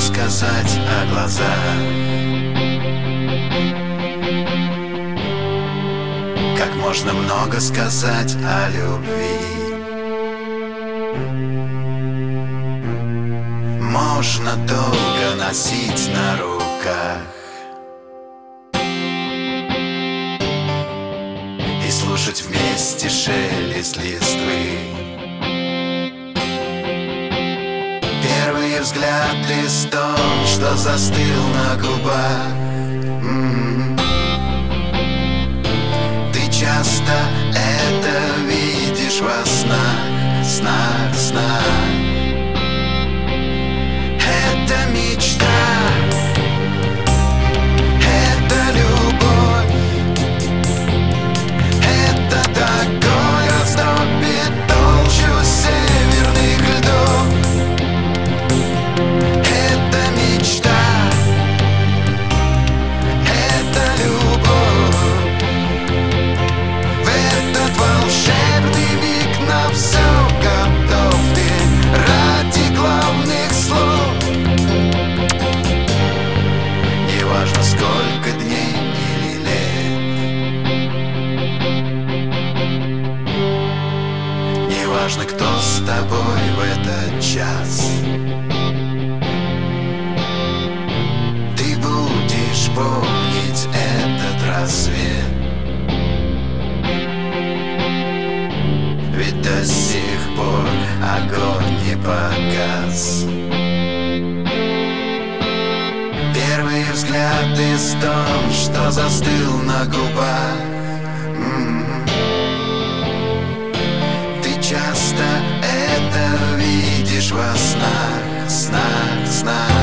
сказать о глазах, как можно много сказать о любви. Можно долго носить на руках и слушать вместе шелест листвы. Первый взгляд листом, что застыл на губах. Ты часто это видишь во снах, снах, снах. Это мечта, это любовь, это такой раздробит толщу северных льдов. Это мечта, это любовь. В этот волшебный миг на все готов ты ради главных слов. Неважно, сколько дней или лет, неважно, кто с тобой в этот час. Ты будешь помнить этот рассвет, ведь до сих пор огонь не погас. Первый взгляд из том, что застыл на губах. Ты часто это видишь во снах, снах, снах.